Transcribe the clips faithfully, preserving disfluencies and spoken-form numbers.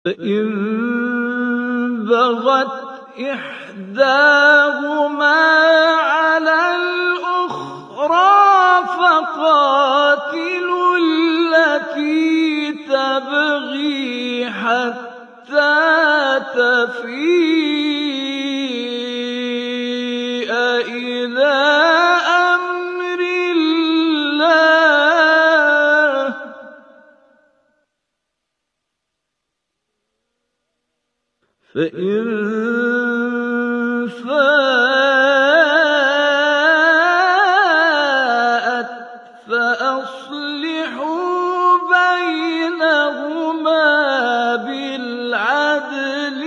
فإن بغت إحداهما على الأخرى فقاتلوا التي تبغي حتى تفيء إلى أمر الله فإن فاءت فأصلحوا بينهما بالعدل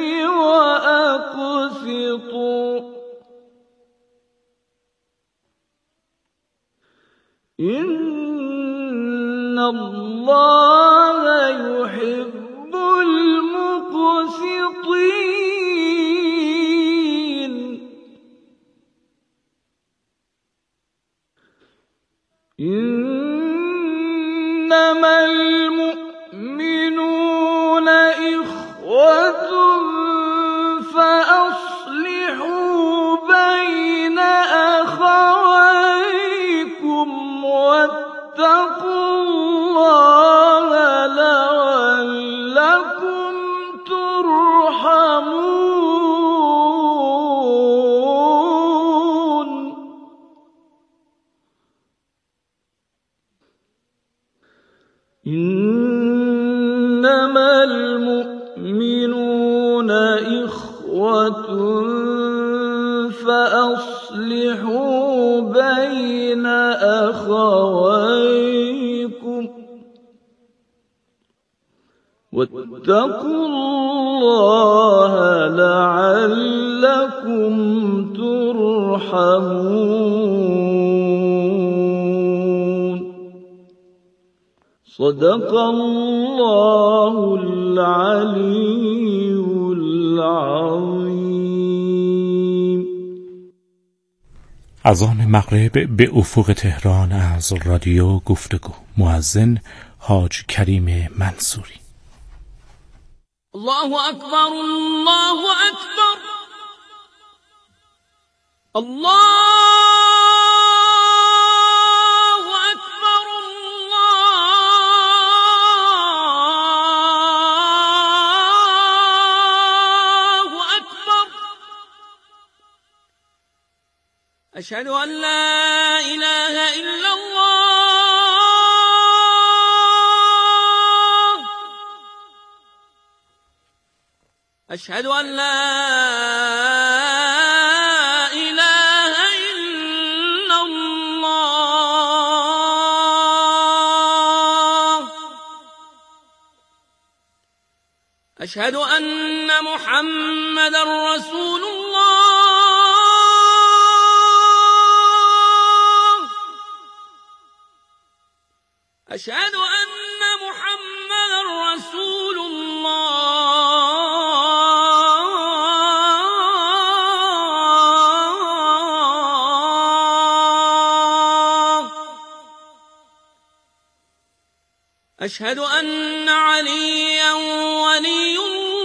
وأقسطوا إن الله يحب المقسطين إنما المؤمنون إخوة فأصلحوا بين أخويكم واتقوا الله لعلكم ترحمون إنما المؤمنون إخوة فأصلحوا بين أخويكم واتقوا الله لعلكم ترحمون صدق الله العلي العظيم. اذان مغرب به افق تهران از رادیو گفتگو. مؤذن حاج کریم منصوری. الله أكبر الله أكبر الله أكبر الله أكبر أشهد أن لا إله إلا الله أشهد أن لا إله إلا الله أشهد أن محمدا رسول الله أشهد أن محمدا رسول الله أشهد أن عليا ولي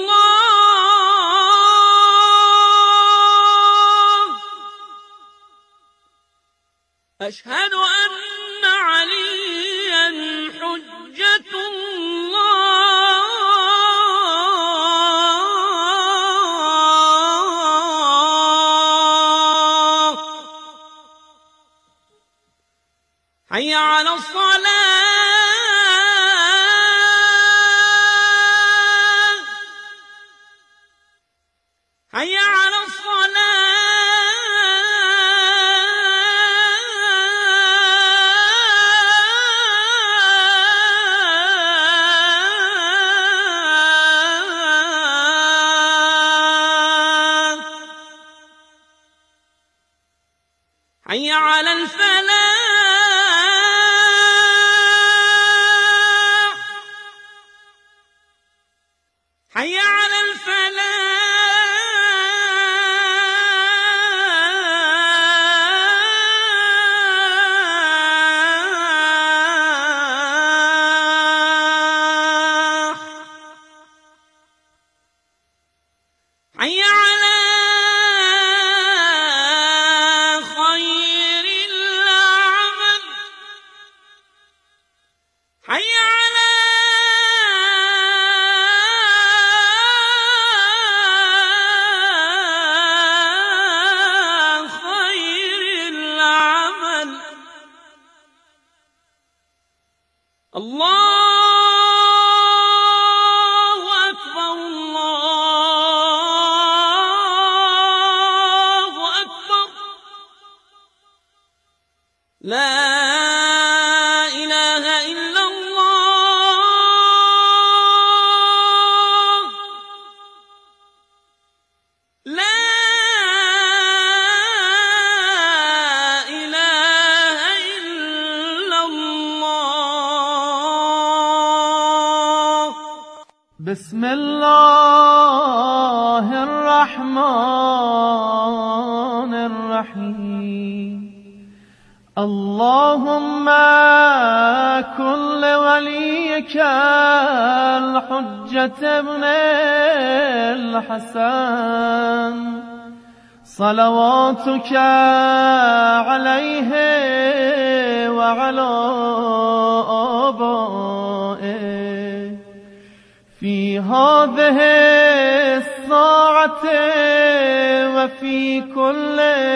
الله أشهد أن عليا حجة الله حي على الصلاة حي على الصلاة حي على الفلاح حي على الفلاح حي على خير العمل حي على خير العمل الله أكبر الله أكبر لا إله إلا الله لا إله إلا الله بسم الله الرحمن الرحيم اللهم كن لوليك الحجة ابن الحسن صلواتك عليه وعلى آبائه في هذه الساعة وفي كل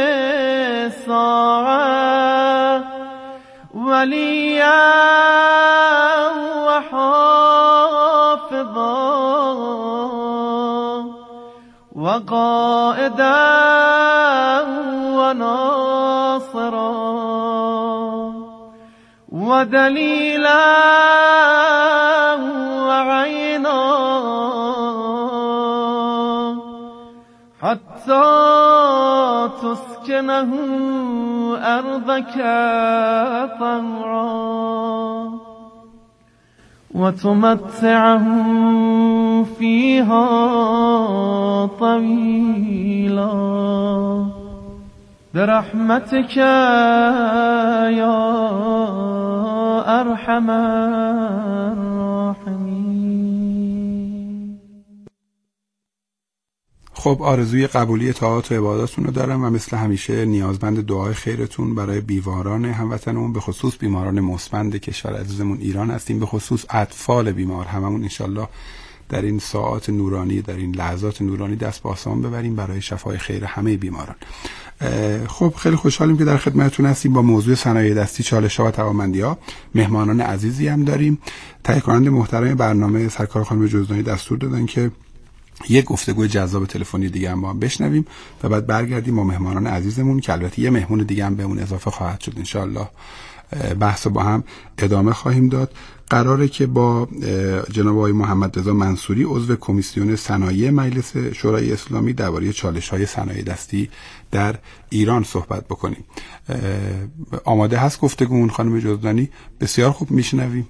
ساعة وليا وحافظا وقائدا وناصرا ودليلا وعينا حتى تسكنه أرضك طوعا وتمتعه فيها طويلا برحمتك يا أرحم الراحمين. خب آرزوی قبولی طاعات و عباداتون رو دارم و مثل همیشه نیازمند دعای خیرتون برای بیماران هموطنمون، به خصوص بیماران مصمد کشور عزیزمون ایران هستیم، به خصوص اطفال بیمار هممون انشالله در این ساعات نورانی، در این لحظات نورانی دست به آسمان ببریم برای شفای خیر همه بیماران. خب خیلی خوشحالیم که در خدمتتون هستیم با موضوع صنایع دستی، چالش‌ها و توانمندی‌ها. مهمانان عزیزی هم داریم. تهیه کننده محترم برنامه سرکار خانم جزدانی دستور دادن که یک گفتگوی جذاب تلفنی دیگه هم با هم بشنویم و بعد برگردیم با مهمانان عزیزمون که البته یه مهمون دیگه هم به اون اضافه خواهد شد انشالله. بحث با هم ادامه خواهیم داد. قراره که با جناب آقای محمد رضا منصوری عضو کمیسیون صنایع مجلس شورای اسلامی درباره چالش‌های صنایع دستی در ایران صحبت بکنیم. آماده هست گفتگومون خانم جزدانی؟ بسیار خوب، میشنویم.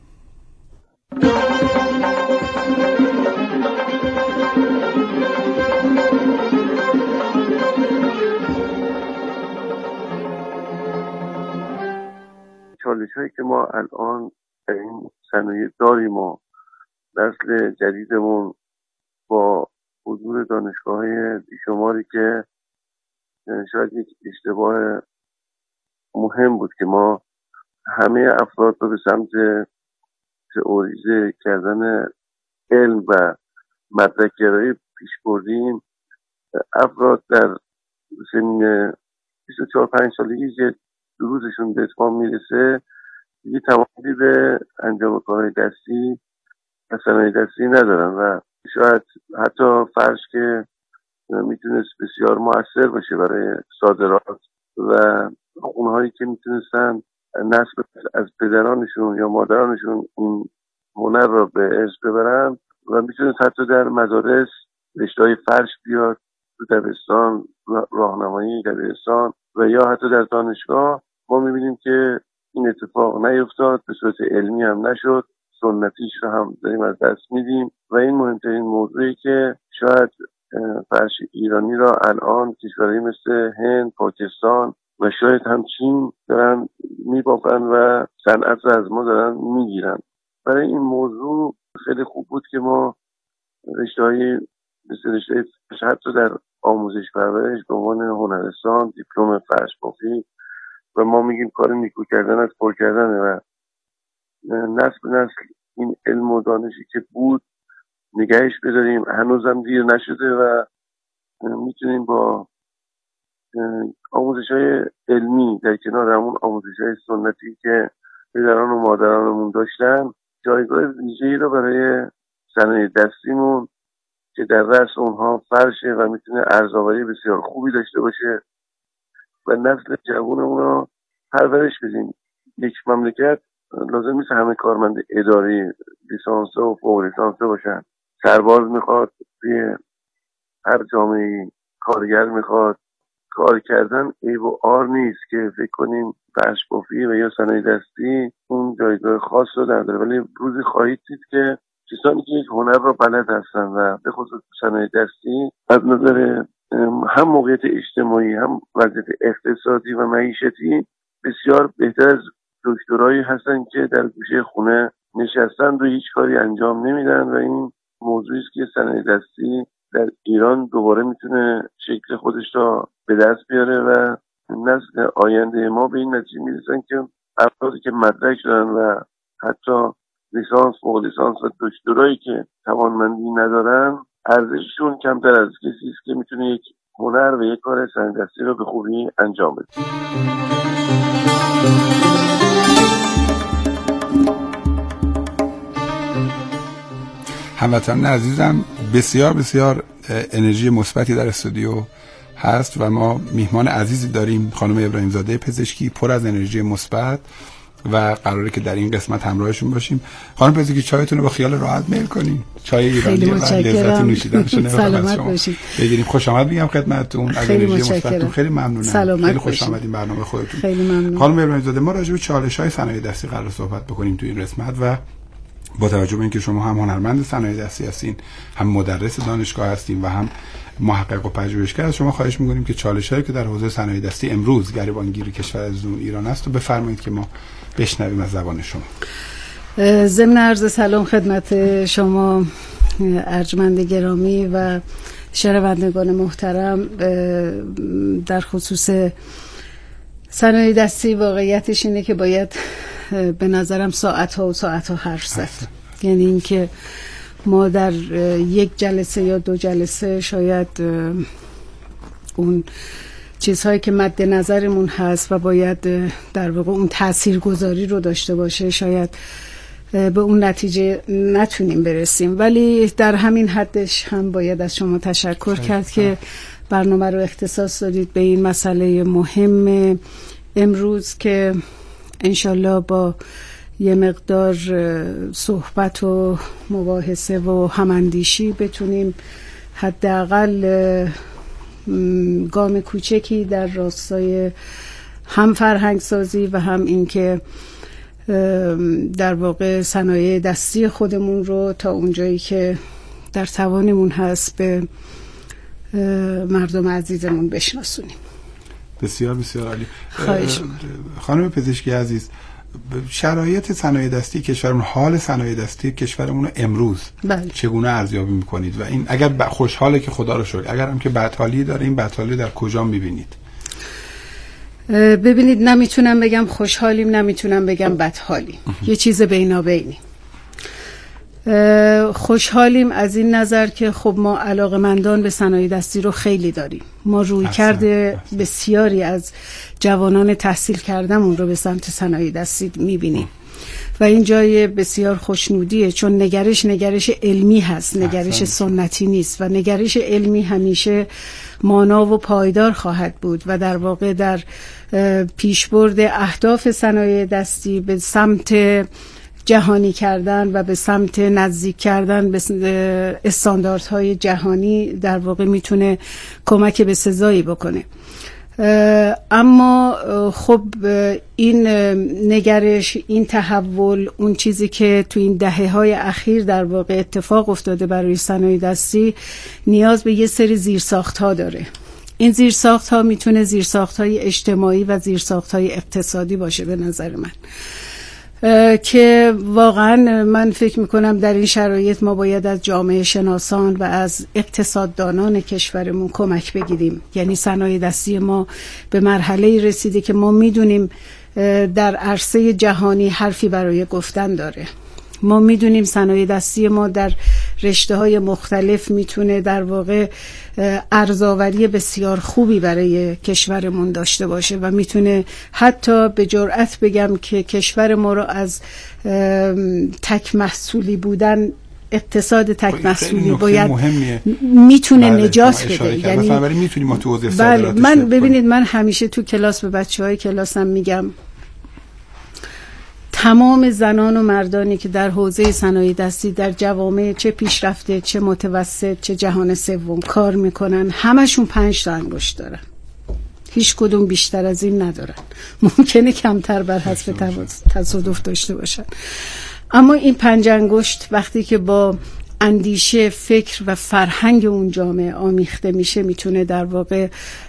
چالش‌هایی که ما الان در این صنایع داریم و نسل جدیدمون با حضور دانشگاه‌های بیشماری که شاید یک اشتباه مهم بود که ما همه افراد رو به سمت تئوریزه کردن علم و مدرک‌گرایی پیش بردیم. افراد در سن بیست و چهار پنج سالگی که دروسشون به اتمام میرسه دیگه تمایلی به انجام کارهای دستی و صنایع دستی ندارن و شاید حتی فرض که میتونست بسیار مؤثر باشه برای صادرات و اونهایی که میتونستن نسل از پدرانشون یا مادرانشون این هنر را به ارث ببرن و میتونست حتی در مدارس رشته‌های فرش بیاد تو دبستان، راهنمایی دبستان و یا حتی در دانشگاه. ما میبینیم که این اتفاق نیفتاد، به صورت علمی هم نشد، سنتیش رو هم داریم از دست میدیم و این مهمترین موضوعی که شاید فرش ایرانی را الان کشورهایی مثل هند، پاکستان و شاید هم چین دارن میبافن و صنعت رو از ما دارن میگیرن. برای این موضوع خیلی خوب بود که ما رشته‌های مثل رشته حتی در آموزش پرورش به عنوان هنرستان دیپلم فرش بافی و ما میگیم کار نیکو کردن از پر کردنه و نسل به نسل این علم و دانشی که بود نگهش بداریم. هنوزم دیر نشده و میتونیم با آموزش های علمی در کنار همون آموزش های سنتی که پدران و مادرانمون داشتن جایگاه ویژه‌ای رو برای صنایع دستیمون که در رأس اونها فرشه و میتونه ارزآوری بسیار خوبی داشته باشه و نسل جوانمون رو پرورش بدیم. یک مملکت لازم نیست همه کارمند اداری لیسانسه و فوق لیسانسه باشن. سرباز میخواد، توی هر جامعه کارگر میخواد. کار کردن عیب و عار نیست که فکر کنیم فرش بافی و یا صنایع دستی اون جایگاه خاص رو نداره، ولی روزی خواهید دید که کسانی که یک هنر رو بلد هستن و به خصوص صنایع دستی از نظر هم موقعیت اجتماعی هم وضعیت اقتصادی و معیشتی بسیار بهتر از دکترایی هستن که در گوشه خونه نشستن و هیچ کاری انجام نمیدن و این موضوعی است که صنایع دستی در ایران دوباره میتونه شکل خودش را به دست بیاره و نسل آینده ما به این نتیجه میرسن که افرادی که مدرک دارن و حتی لیسانس، فوق لیسانس و دکترایی که توانمندی ندارن ارزششون کمتر از کسی است که میتونه یک هنر و یک کار صنایع دستی رو به خوبی انجام بده. هموطنان عزیزم، بسیار بسیار انرژی مثبتی در استودیو هست و ما میهمان عزیزی داریم، خانم ابراهیم زاده پزشکی، پر از انرژی مثبت و قراره که در این قسمت همراهشون باشیم. خانم پزشکی چایتون رو با خیال راحت میل کنین. چای ایرانی و لذت نوشیدنش رو سلامت باشید. بگیریم. خوش آمد میگم خدمتتون. از انرژی مثبتتون خیلی ممنونم. خیلی خوش آمدین برنامه خودتون. خیلی ممنون. خانم ابراهیم زاده، ما راجع به چالش‌های صنایع دستی قرار صحبت بکنیم تو این قسمت و با توجه به اینکه شما هم هنرمند صنایع دستی هستین، هم مدرس دانشگاه هستین و هم محقق و پژوهشگر، از شما خواهش می‌کنیم که چالش‌هایی که در حوزه صنایع دستی امروز گریبانگیر کشور عزیزمون ایران است رو بفرمایید که ما بشنویم از زبان شما. ضمن عرض سلام خدمت شما ارجمند گرامی و شنوندگان محترم، در خصوص صنایع دستی واقعیتش اینه که باید به نظرم ساعت‌ها و ساعت‌ها حرف زد. یعنی اینکه ما در یک جلسه یا دو جلسه شاید اون چیزهایی که مد نظرمون هست و باید در واقع اون تاثیرگذاری رو داشته باشه شاید به اون نتیجه نتونیم برسیم، ولی در همین حدش هم باید از شما تشکر کرد که برنامه رو اختصاص دادید به این مسئله مهم امروز که انشالله با یه مقدار صحبت و مباحثه و هماندیشی بتونیم حداقل گام کوچکی در راستای هم فرهنگ سازی و هم اینکه در واقع صنایع دستی خودمون رو تا اونجایی که در توانمون هست به مردم عزیزمون بشناسونیم. بسیار بسیار عالی. خواهش خانم پزشکی عزیز، شرایط صنایع دستی کشورمون، حال صنایع دستی کشورمون امروز بله. چگونه ارزیابی میکنید و این اگر ب... خوشحاله که خدا رو شکر، اگر هم که بدحالی داره این بدحالی در کجا میبینید؟ ببینید، نمیتونم بگم خوشحالیم، نمیتونم بگم بدحالیم، یه چیز بینابینی. خوشحالیم از این نظر که خب ما علاقمندان به صنایع دستی رو خیلی داریم. ما روی کرده بسیاری از جوانان تحصیل کردمون رو به سمت صنایع دستی میبینیم و این جای بسیار خوشنودیه، چون نگرش نگرش علمی هست، نگرش سنتی نیست و نگرش علمی همیشه مانا و پایدار خواهد بود و در واقع در پیشبرد اهداف صنایع دستی به سمت جهانی کردن و به سمت نزدیک کردن به استانداردهای جهانی در واقع میتونه کمک به سزایی بکنه. اما خب این نگرش، این تحول، اون چیزی که تو این دهه‌های اخیر در واقع اتفاق افتاده برای صنایع دستی نیاز به یه سری زیرساخت‌ها داره. این زیرساخت‌ها میتونه زیرساخت‌های اجتماعی و زیرساخت‌های اقتصادی باشه به نظر من. که واقعا من فکر میکنم در این شرایط ما باید از جامعه شناسان و از اقتصاددانان کشورمون کمک بگیریم. یعنی صنایع دستی ما به مرحله رسیده که ما میدونیم در عرصه جهانی حرفی برای گفتن داره. ما میدونیم صنایع دستی ما در رشته های مختلف میتونه در واقع ارزآوری بسیار خوبی برای کشورمون داشته باشه و میتونه حتی به جرئت بگم که کشور ما رو از تک محصولی بودن، اقتصاد تک محصولی باید میتونه نجات بده. یعنی مثلا میتونیم ما تو حوزه صادرات من ببینید من همیشه تو کلاس به بچهای کلاسم میگم تمام زنان و مردانی که در حوزه صنایع دستی در جوامع چه پیشرفته چه متوسط چه جهان سوم کار میکنن همشون پنج تا انگشت دارن، هیچ کدوم بیشتر از این ندارن. ممکنه کمتر بر حسب تصادف داشته باشن، اما این پنج انگشت وقتی که با اندیشه، فکر و فرهنگ اون جامعه آمیخته میشه میتونه در واقع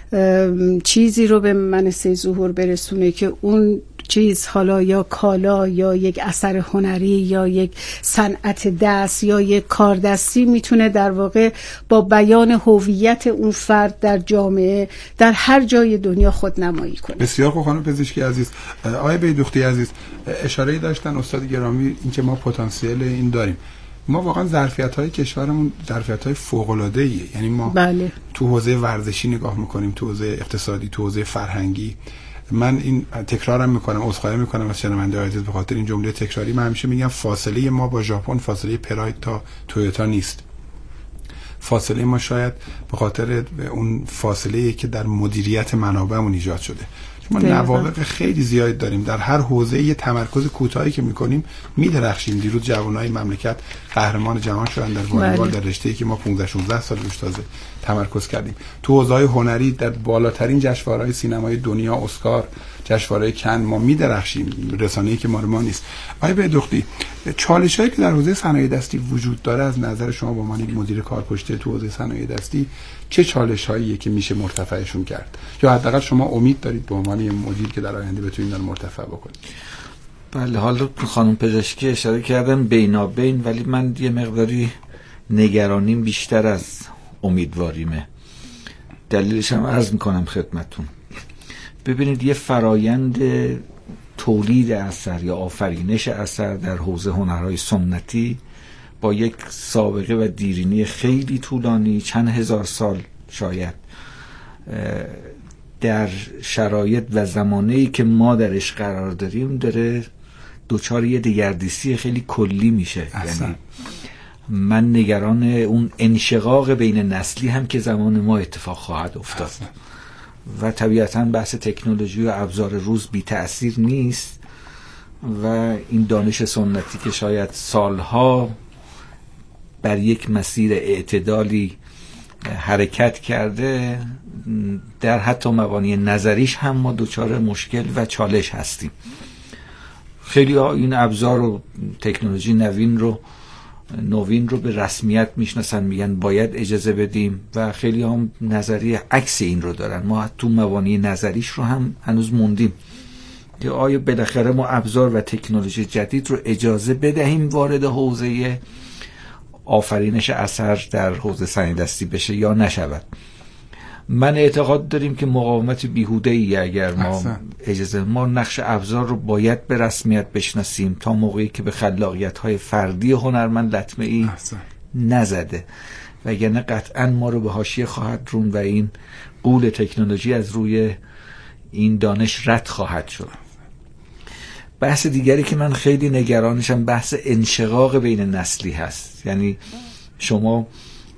چیزی رو به منصه ظهور برسونه که اون چیز حالا یا کالا یا یک اثر هنری یا یک صنعت دست یا یک کار دستی میتونه در واقع با بیان هویت اون فرد در جامعه در هر جای دنیا خودنمایی کنه. بسیار خوب خانم پزشکی عزیز. آقای بیدوختی عزیز اشاره داشتن استاد گرامی اینکه ما پتانسیل این داریم. ما واقعا ظرفیت‌های کشورمون ظرفیت‌های فوق‌العاده‌ایه. یعنی ما بله. تو حوزه ورزشی نگاه می‌کنیم، تو حوزه اقتصادی، تو حوزه فرهنگی. من این تکرارم میکنم، عذرخواهی میکنم از شنونده عزیز به خاطر این جمله تکراری. من همیشه میگم فاصله ما با ژاپن فاصله پراید تا تویوتا نیست. فاصله ما شاید به خاطر اون فاصله‌ای که در مدیریت منابعمون ایجاد شده. ما نوابغ خیلی زیاد داریم در هر حوزه. یه تمرکز کوتاهی که میکنیم میدرخشیم. دیروز جوانای مملکت قهرمان جهان شدن در والیبال، در رشته‌ای که ما پانزده شانزده سال روش تازه تمرکز کردیم. تو حوزه‌های هنری در بالاترین جشنواره‌های سینمای دنیا، اسکار، جشنواره کن ما میدرخشیم. رسانه‌ای که ما رو ما نیست. آیا به دختی چالشایی که در حوزه صنایع دستی وجود داره از نظر شما به عنوان مدیر کارپشته تو حوزه صنایع دستی چه چالش‌هایی که میشه مرتفعشون کرد، یا حداقل شما امید دارید به عنوان مدیر که در آینده بتونید اینا رو مرتفع بکنید؟ بله، حالا خانم پزشکی اشاره کردن بینابین، ولی من یه مقداری نگرانیم بیشتر از امیدواریمه. دلیلش هم عرض میکنم خدمتون. ببینید یه فرایند تولید اثر یا آفرینش اثر در حوزه هنرهای سنتی با یک سابقه و دیرینی خیلی طولانی، چند هزار سال شاید، در شرایط و زمانه‌ای که ما درش قرار داریم داره دوچار یه دگردیسی خیلی کلی میشه. اصلا. یعنی من نگران اون انشقاق بین نسلی هم که زمان ما اتفاق خواهد افتاد. اصلا. و طبیعتاً بحث تکنولوژی و ابزار روز بی تأثیر نیست و این دانش سنتی که شاید سالها بر یک مسیر اعتدالی حرکت کرده، در حتی مبانی نظریش هم ما دوچار مشکل و چالش هستیم. خیلی ها این ابزار و تکنولوژی نوین رو نوین رو به رسمیت میشناسن، میگن باید اجازه بدیم، و خیلی هم نظریه عکس این رو دارن. ما تو مبانی نظریش رو هم هنوز موندیم که آیا بالاخره ما ابزار و تکنولوژی جدید رو اجازه بدهیم وارد حوزه آفرینش اثر در حوزه صنایع دستی بشه یا نشود. من اعتقاد داریم که مقاومت بیهوده‌ای اگر ما احسن. اجازه ما نقش ابزار رو باید به رسمیت بشناسیم تا موقعی که به خلاقیت‌های فردی هنرمند لطمه‌ای نزده، وگرنه قطعاً ما رو به حاشیه خواهد رون و این غول تکنولوژی از روی این دانش رد خواهد شد. بحث دیگری که من خیلی نگرانشم بحث انشقاق بین نسلی هست. یعنی شما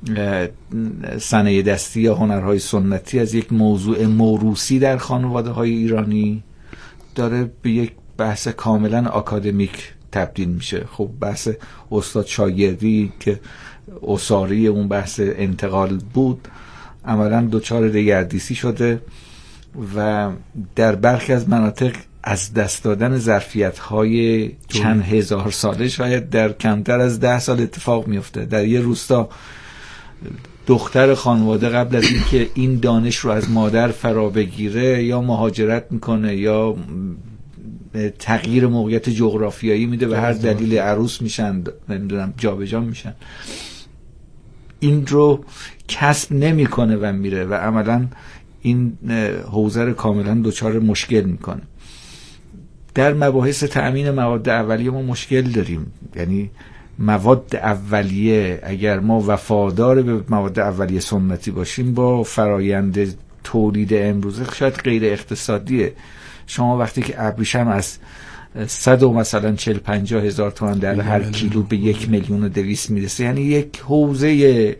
صنایع دستی یا هنرهای سنتی از یک موضوع موروثی در خانواده های ایرانی داره به یک بحث کاملا آکادمیک تبدیل میشه. خب بحث استاد شاگردی که اساری اون بحث انتقال بود عملا دوچار دگردیسی شده و در برخی از مناطق از دست دادن ظرفیت‌های چند هزار ساله شاید در کمتر از ده سال اتفاق میفته. در یه روستا دختر خانواده قبل از اینکه این دانش رو از مادر فرا بگیره یا مهاجرت میکنه یا تغییر موقعیت جغرافیایی میده و هر دلیل عروس میشن، نمیدونم جابجا میشن. این رو کسب نمیکنه و میره و عملا این حوزه رو کاملا دچار مشکل میکنه. در مباحث تأمین مواد اولیه ما مشکل داریم. یعنی مواد اولیه، اگر ما وفادار به مواد اولیه سنتی باشیم، با فرایند تولید امروزه شاید غیر اقتصادیه. شما وقتی که ابریشم از صد و مثلا چل پنجاه هزار تومان در هر کیلو به یک میلیون و دویست میرسه، یعنی یک حوزه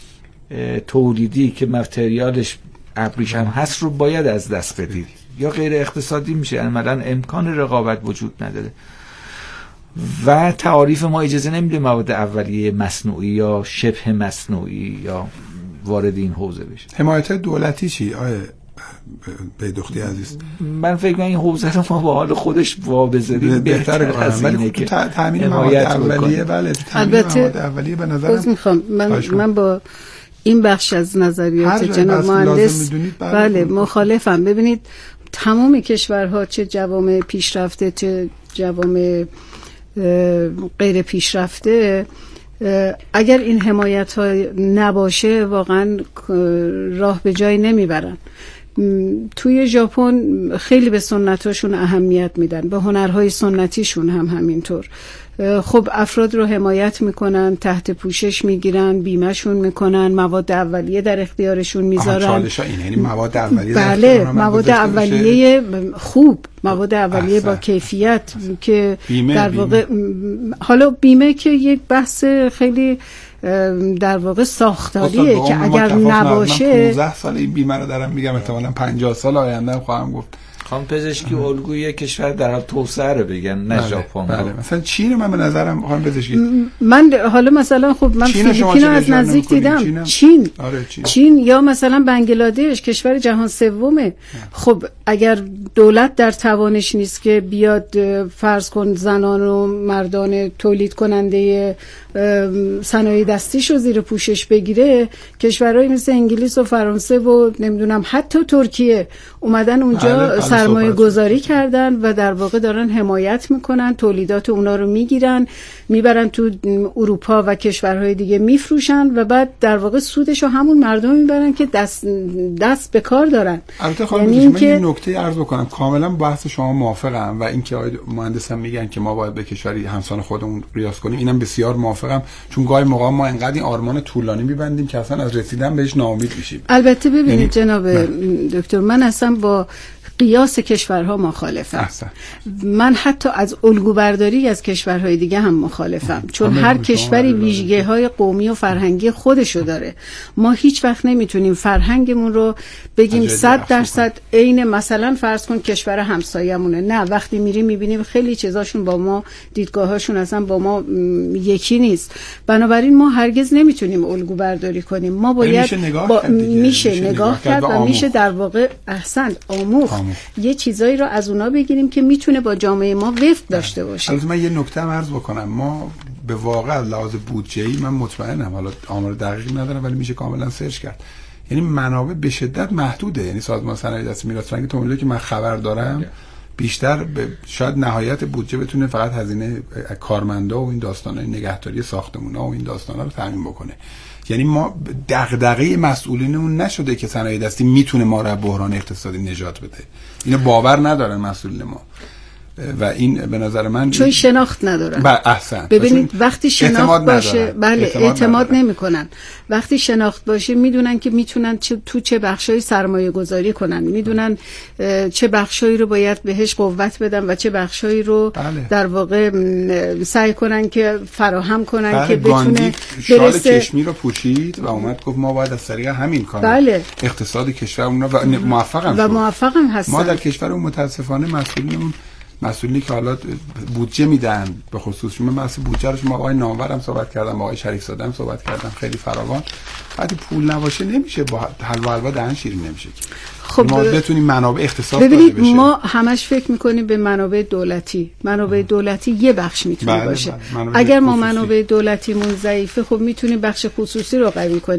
تولیدی که متریالش ابریشم هست رو باید از دست بدید، یا غیر اقتصادی میشه. عملاً امکان رقابت وجود نداره و تعاریف ما اجازه نمیده مواد اولیه مصنوعی یا شبه مصنوعی یا وارد این حوزه بشه. حمایت دولتی چی آیه بیدختی عزیز؟ من فکر کنم این حوزه رو ما با حال خودش وا بذاریم بهتره کنم، ولی تو تامین مواد اولیه بله تامین مواد اولیه به نظرم میخوام من من با این بخش از نظریات جناب مهندس بله مخالفم. ببینید تمام کشورها، چه جوامع پیشرفته چه جوامع غیر پیشرفته، اگر این حمایت ها نباشه واقعا راه به جایی نمیبرن. توی ژاپن خیلی به سنتاشون اهمیت میدن، به هنرهای سنتیشون هم همینطور. خب افراد رو حمایت میکنن، تحت پوشش میگیرن، بیمهشون میکنن، مواد اولیه در اختیارشون میذارن. چالش ها اینه، یعنی مواد اولیه بله مواد اولیه خوب، مواد اولیه احسن. با کیفیت که بیمه، در واقع بیمه. حالا بیمه که یک بحث خیلی در واقع ساختاریه که اگر نباشه. من پانزده سال این بیمه رو دارم میگم، احتمالاً پنجاه سال آینده هم خواهم گفت. خانم پزشکی الگوی کشور در حال توسعه رو بگن، نه ژاپن. بله. بله. مثلا چین من به نظرم خانم پزشکی من حالا مثلا خب من فیلیپین رو از نزدیک دیدم. چین. آره چین. چین یا مثلا بنگلادش کشور جهان سومه. خب اگر دولت در توانش نیست که بیاد فرض کن زنان و مردان تولید کننده صنایع دستیش رو زیر پوشش بگیره، کشورهای مثل انگلیس و فرانسه و نمیدونم حتی ترکیه اومدن اونجا سرمایه گذاری کردن و در واقع دارن حمایت میکنن، تولیدات اونا رو میگیرن میبرن تو اروپا و کشورهای دیگه میفروشن و بعد در واقع سودش رو همون مردم میبرن که دست دست به کار دارن. البته خانم یعنی من که... این نکته عرض بکنم، کاملا بحث شما موافقم و اینکه آقای مهندس هم میگن که ما باید به کشوری همسان خودمون ریاض کنیم، اینم بسیار موافقم، چون گاهی موقع ما انقدر این آرمان طولانی میبندیم که اصلا از رسیدن بهش ناامید میشیم. البته ببینید یعنی... جناب من... دکتر من اصلا با قیاس کشورها مخالفم. احسن. من حتی از الگو برداری از کشورهای دیگه هم مخالفم، چون هر کشوری ویژگی‌های قومی و فرهنگی خودشو داره. ما هیچ وقت نمیتونیم فرهنگمون رو بگیم صد درصد عین مثلا فرض کن کشور همسایه‌مونه. نه، وقتی میریم میبینیم خیلی چیزاشون با ما، دیدگاهاشون اصلا با ما یکی نیست. بنابراین ما هرگز نمیتونیم الگو برداری کنیم. ما باید میشه نگاه با... کرد میشه, میشه نگاه کرد و میشه در واقع احسن آموخت. یه چیزایی رو از اونا بگیریم که میتونه با جامعه ما وفق داشته باشه. البته من یه نکته عرض بکنم، ما به واقع از لحاظ بودجه‌ای من مطمئنم، حالا آمار دقیقی ندارم ولی میشه کاملا سرچ کرد، یعنی منابع به شدت محدوده. یعنی سازمان صنایع دستی میراث فرهنگی تا اونجایی که من خبر دارم بیشتر به شاید نهایت بودجه بتونه فقط هزینه کارمندا و این داستانای نگهداری ساختمونا و این داستانا رو تامین بکنه. یعنی ما دغدغه مسئولینمون نشده که صنایع دستی میتونه ما رو بحران اقتصادی نجات بده. اینو باور ندارن مسئولین ما و این به نظر من چون شناخت ندارن. بله احسن. ببینید وقتی شناخت باشه بله اعتماد, اعتماد نمیکنن. وقتی شناخت باشه میدونن که میتونن چه تو چه بخشای سرمایه گذاری کنن، میدونن چه بخشایی رو باید بهش قوت بدن و چه بخشایی رو بله. در واقع سعی کنن که فراهم کنن بله. که بتونه شال کشمیر رو پوشید و اومد گفت ما باید از طریق همین کار بله. اقتصاد کشورمون و موفقم و موفقم هستن. ما در کشورمون متاسفانه مسئولینمون مسئولی که حالا بودجه میدن، به خصوص من مثلا بودجه رو شما آقای نامورم صحبت کردم، با آقای شریف زاده هم صحبت کردم، خیلی فراوان. وقتی پول نباشه نمیشه، با حلوا حلوا دهن شیرین نمیشه. خب ما بتونیم منابع اختصاص داده ببینید بشه. ما همش فکر میکنیم به منابع دولتی. منابع دولتی یه بخش میتونه بله باشه. بله. اگر ما منابع دولتیمون ضعیفه خب میتونیم بخش خصوصی رو قوی کنیم.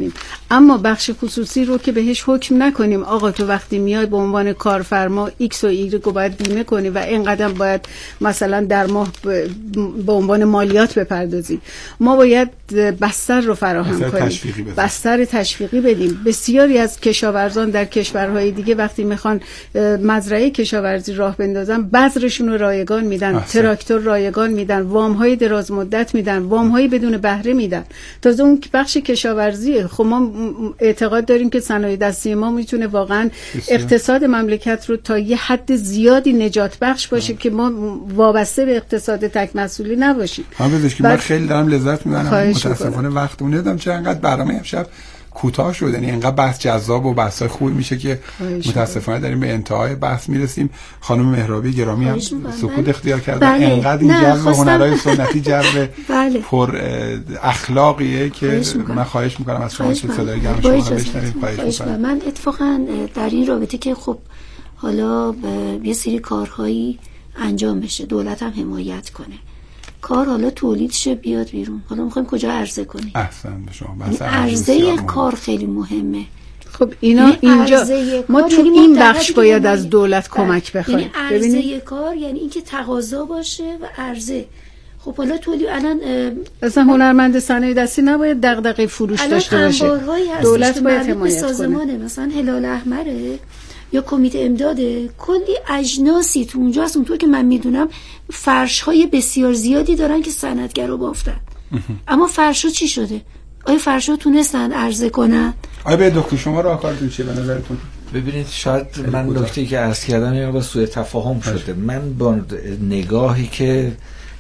اما بخش خصوصی رو که بهش حکم نکنیم آقا تو وقتی میای به عنوان کارفرما ایکس و ایگرگ رو باید بیمه کنی و اینقدر باید مثلا در ماه به عنوان مالیات بپردازی. ما باید بستر رو فراهم بستر کنیم، تشویقی بستر تشویقی بدیم. بسیاری از کشاورزان در کشورهای دیگه وقتی میخوان مزرعه کشاورزی راه بندازن بذرشون رو رایگان میدن، تراکتور رایگان میدن، وام‌های دراز مدت میدن، وام‌های بدون بهره میدن. تازه اون بخش کشاورزی، خب ما اعتقاد داریم که صنایع دستی ما میتونه واقعا اقتصاد مملکت رو تا یه حد زیادی نجات بخش باشه که ما وابسته به اقتصاد تک محصولی نباشیم. من بذارید که من خیلی دارم لذت میبرم، متاسفانه وقتمون ندارم چه انقدر برنامه امشب کوتاه شد، یعنی انقدر بحث جذاب و بحثای خوبی میشه که متاسفانه داریم به انتهای بحث میرسیم. خانم مهرابی گرامی هم سکوت اختیار کردن. بله. انقدر این جو هنرهای سنتی جو بله. پر اخلاقیه که من خواهش میکنم از شما که صدای گرم شما رو بشنوید. خواهش میکنم. من اتفاقا در این رابطه که خب حالا یه سری کارهایی انجام بشه، دولت هم حمایت کنه، کار حالا تولید شه بیاد بیرون، حالا میخوایم کجا عرضه کنیم. احسن به شما. عرضه کار خیلی مهمه. خب اینا اینجا ما تو این بخش باید از دولت کمک بخوایم. یعنی عرضه کار یعنی اینکه تقاضا باشه و عرضه. خب حالا تولید الان اصلا هنرمند صنایع دستی نباید دغدغه فروش داشته باشه. دولت باید حمایت کنه. مثلا هلال احمره یا کمیته امداده، کلی اجناسی تو اونجا هست. اونطور که من میدونم فرش های بسیار زیادی دارن که صنعتگرا بافتن. اما فرشا چی شده؟ آیا فرشا تونستن عرضه کنن؟ آیا به دکتر شما راهکارتون چیه به نظرتون؟ ببینید شاید من نکته‌ای که عرض کردم یه با سوء تفاهم شده. من با نگاهی که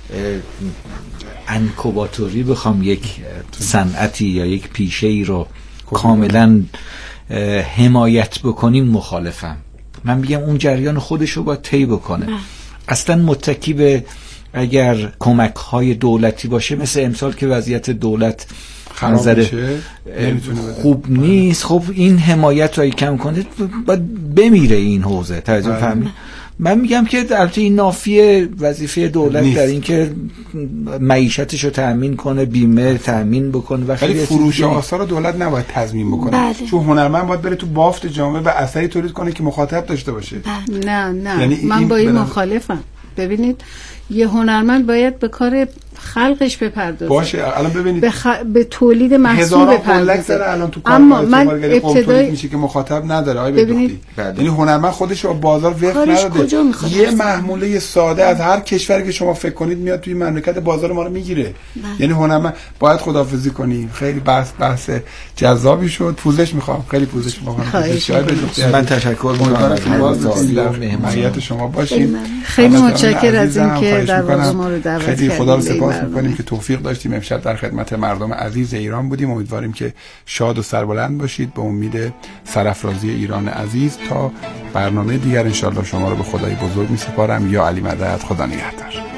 انکوباتوری بخوام یک صنعتی یا یک پیشه‌ای رو کاملا حمایت بکنیم مخالفم. من میگم اون جریان خودش رو باید طی بکنه. اصلا متکی به اگر کمک های دولتی باشه مثل امسال که وضعیت دولت نظر خوب نیست، خب این حمایت رو کم کنه باید بمیره این حوزه. توجه فهمید؟ من میگم که البته این نافی وظیفه دولت نیست در این که معیشتش رو تأمین کنه، بیمه تأمین بکنه و خیلی فروش آثار رو دولت نباید تضمین بکنه. بله. چون هنرمند باید بره تو بافت جامعه و اثری تولید کنه که مخاطب داشته باشه. بله. نه نه یعنی من این با این بنا... مخالفم. ببینید یه هنرمند باید به کار خلقش بپردازه. باشه الان ببینید به, خ... به تولید محصول بپردازه. الان تو اما من ابتدای میشه که مخاطب نداره. آی ببینید یعنی هنرمند خودش رو بازار وقت نداده. یه محموله ساده از هر کشوری که شما فکر کنید میاد توی مملکت بازار ما رو میگیره. یعنی هنرمند باید خداحافظی کنیم. خیلی بحث بحث جذابی شد. پوزش میخوام. خیلی پوزش میخوام. من تشکر میکنم از حمایت شما باشین. خیلی متشکرم از اینکه در واقع ما رو دعوت کردید. خیلی خدا رو سپاس می‌کنیم که توفیق داشتیم امشب در خدمت مردم عزیز ایران بودیم. امیدواریم که شاد و سربلند باشید. به امید سرافرازی ایران عزیز تا برنامه دیگر انشالله شما رو به خدای بزرگ می‌سپارم. یا علی مدد. خدا نگهدار.